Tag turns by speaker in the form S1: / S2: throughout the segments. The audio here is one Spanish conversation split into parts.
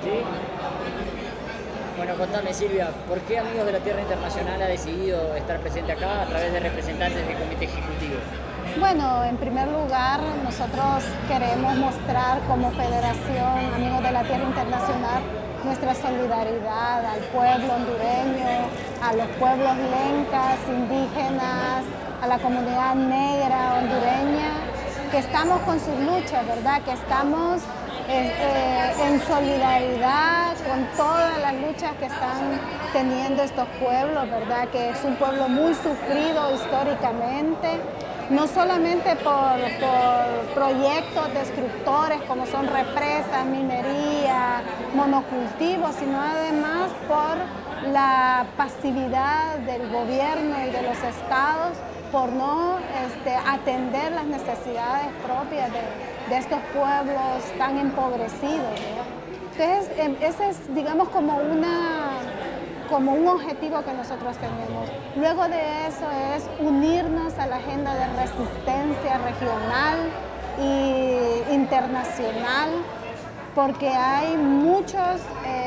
S1: ¿Sí? Bueno, contame Silvia, ¿por qué Amigos de la Tierra Internacional ha decidido estar presente acá a través de representantes del Comité Ejecutivo?
S2: Bueno, en primer lugar, nosotros queremos mostrar como Federación Amigos de la Tierra Internacional nuestra solidaridad al pueblo hondureño, a los pueblos lencas, indígenas, a la comunidad negra hondureña, que estamos con sus luchas, ¿verdad? Que estamos en solidaridad con todas las luchas que están teniendo estos pueblos, ¿verdad? Que es un pueblo muy sufrido históricamente, no solamente por proyectos destructores como son represas, minería, monocultivos, sino además por la pasividad del gobierno y de los estados por no atender las necesidades propias de estos pueblos tan empobrecidos, ¿verdad? Entonces, ese es, digamos, como un objetivo que nosotros tenemos. Luego de eso es unirnos a la agenda de resistencia regional e internacional, porque hay muchos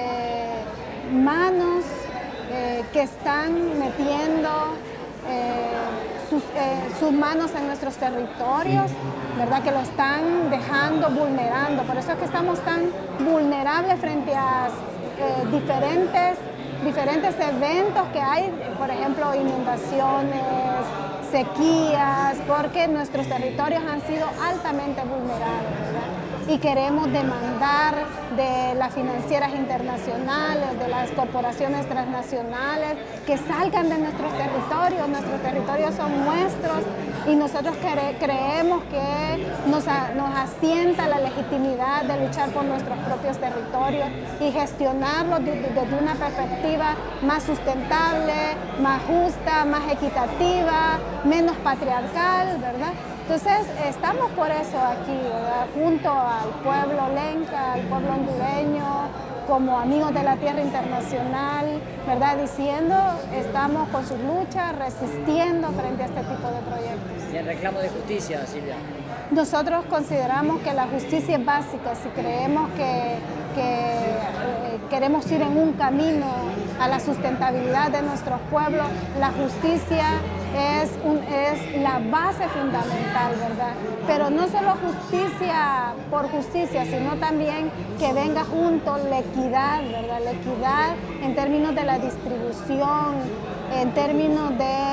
S2: manos que están metiendo sus manos en nuestros territorios, ¿verdad? Que lo están dejando vulnerando. Por eso es que estamos tan vulnerables frente a diferentes eventos que hay, por ejemplo, inundaciones, sequías, porque nuestros territorios han sido altamente vulnerados, ¿verdad? Y queremos demandar de las financieras internacionales, de las corporaciones transnacionales, que salgan de nuestros territorios son nuestros y nosotros creemos que nos asienta la legitimidad de luchar por nuestros propios territorios y gestionarlos desde una perspectiva más sustentable, más justa, más equitativa, menos patriarcal, ¿verdad? Entonces, estamos por eso aquí, ¿verdad? Junto al pueblo lenca, al pueblo hondureño, como Amigos de la Tierra Internacional, ¿verdad? Diciendo, estamos con sus luchas, resistiendo frente a este tipo de proyectos.
S1: Y en reclamo de justicia, Silvia.
S2: Nosotros consideramos que la justicia es básica. Si creemos que queremos ir en un camino a la sustentabilidad de nuestros pueblos, la justicia es la base fundamental, ¿verdad? Pero no solo justicia por justicia, sino también que venga junto la equidad, ¿verdad? La equidad en términos de la distribución, en términos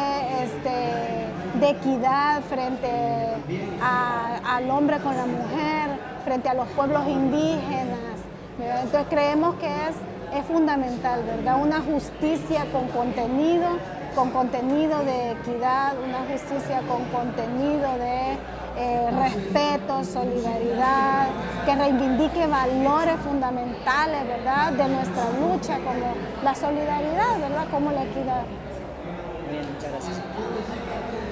S2: de equidad frente al hombre con la mujer, frente a los pueblos indígenas, ¿verdad? Entonces creemos que es fundamental, ¿verdad? Una justicia con contenido de equidad, una justicia con contenido de respeto, solidaridad, que reivindique valores fundamentales, ¿verdad? De nuestra lucha, como la solidaridad, ¿verdad? Como la equidad.
S1: Muy bien, muchas gracias.